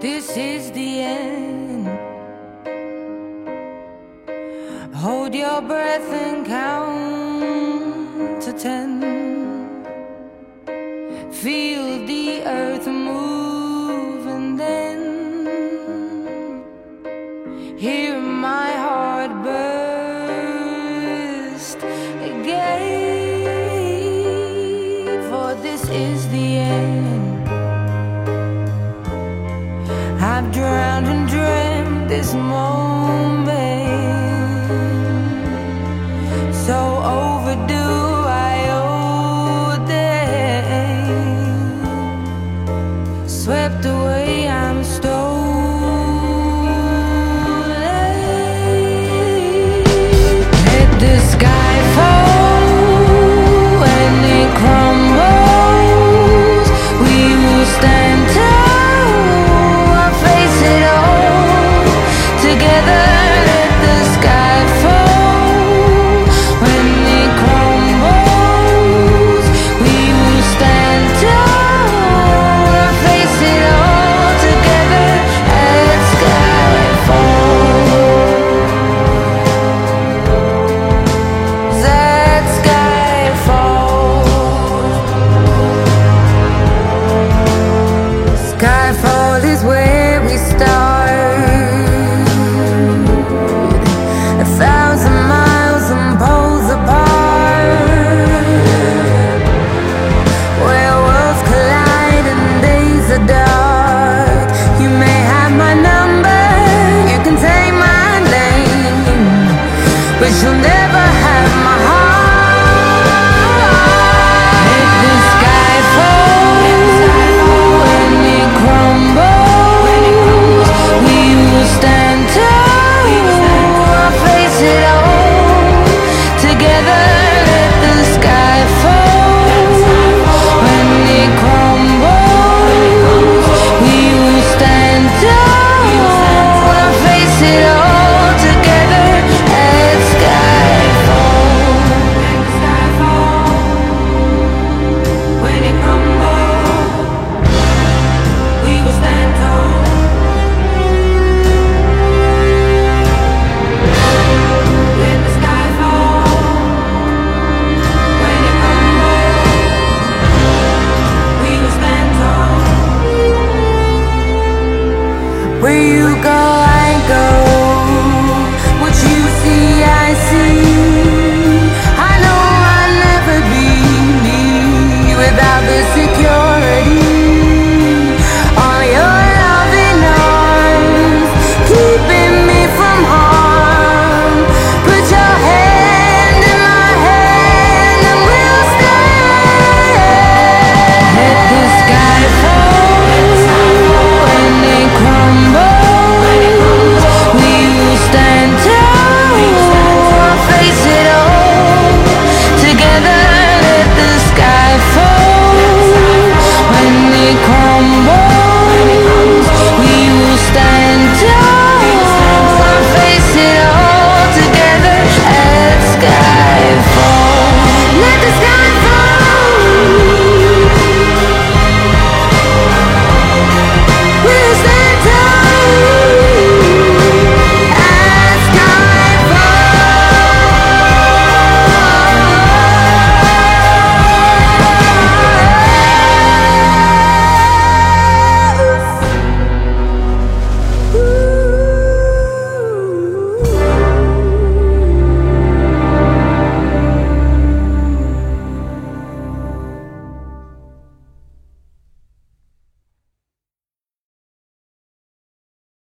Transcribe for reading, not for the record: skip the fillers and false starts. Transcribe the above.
This is the end. Hold your breath and count to 10. Feel the earth move and then hear my heart burst again. For this is the end. I've drowned and dreamt this moment, so overdue I owe them. Swept away, I'm stolen. Let the sky fall when it crumbles. We will stand tall. Skyfall is where we start, 1,000 miles and poles apart, where worlds collide and days are dark. You may have my number, you can take my name, but you'll never have my heart. Where you go, I go. What you see, I see. I know I'll never be me without the security.